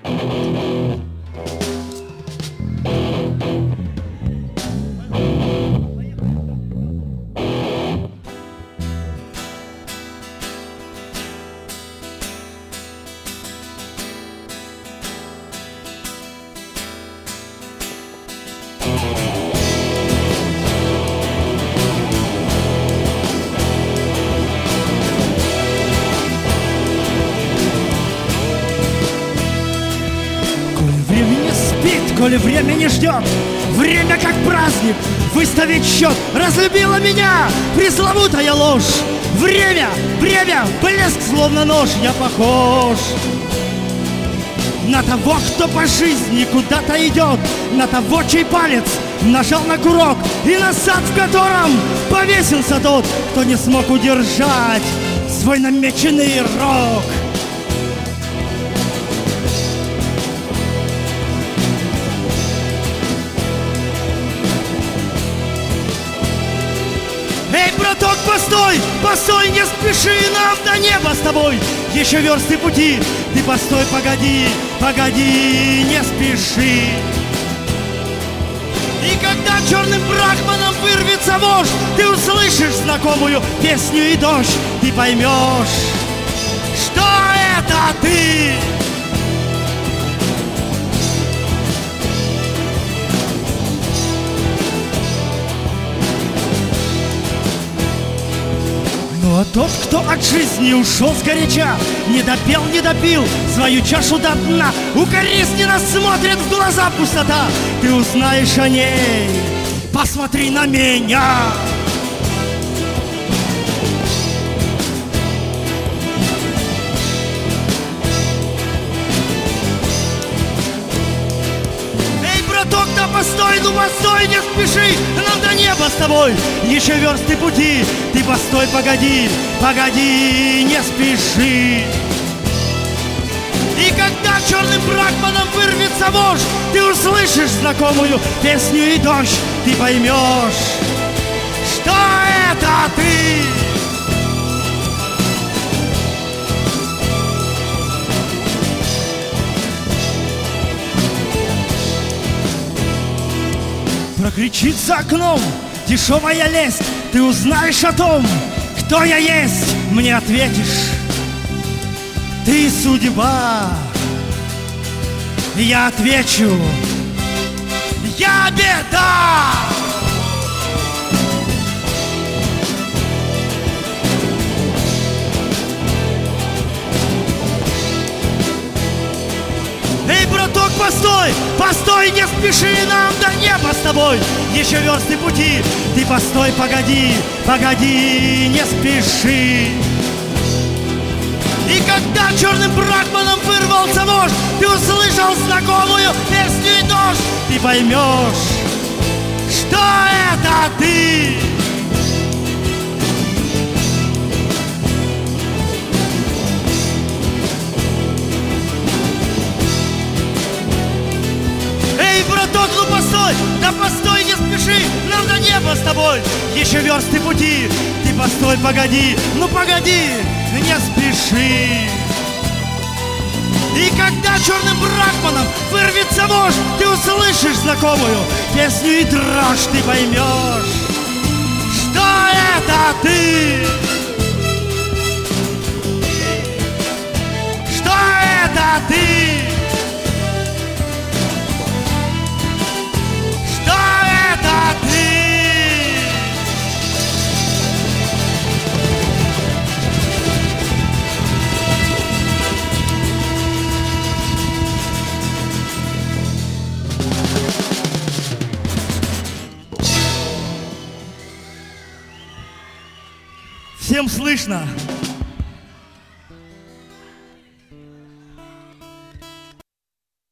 Коли время не ждет, время как праздник, выставить счет. Разлюбила меня пресловутая ложь. Время, блеск словно нож. Я похож на того, кто по жизни куда-то идет, на того, чей палец нажал на курок, и на сад, в котором повесился тот, кто не смог удержать свой намеченный рок. Эй, браток, постой, постой, не спеши, нам до неба с тобой еще версты пути. Ты постой, погоди, погоди, не спеши. И когда черным брахманом вырвется вождь, ты услышишь знакомую песню и дождь. Ты поймешь, что это ты. Ну а тот, кто от жизни ушел сгоряча, не допел, не допил свою чашу до дна, укоризненно смотрит в глаза пустота. Ты узнаешь о ней, посмотри на меня. Да постой, ну постой, не спеши, нам до неба с тобой еще версты пути. Ты постой, погоди, погоди, не спеши. И когда черным брахманом вырвется вождь, ты услышишь знакомую песню и дождь. Ты поймешь, что это ты. Прокричит за окном дешевая лесть. Ты узнаешь о том, кто я есть. Мне ответишь: ты судьба. Я отвечу: я беда. Эй, браток, постой, постой, не спеши, нам до неба с тобой еще версты пути. Ты постой, погоди, погоди, не спеши. И когда черным брахманом вырвался вождь, ты услышал знакомую песню и дождь. Ты поймешь, что это ты. Браток, ну постой, да постой, не спеши, нам до неба с тобой еще версты пути. Ты постой, погоди, ну погоди, не спеши. И когда черным брахманом вырвется вождь, ты услышишь знакомую песню и дрожь. Ты поймешь, что это ты. Что это ты. Всем слышно?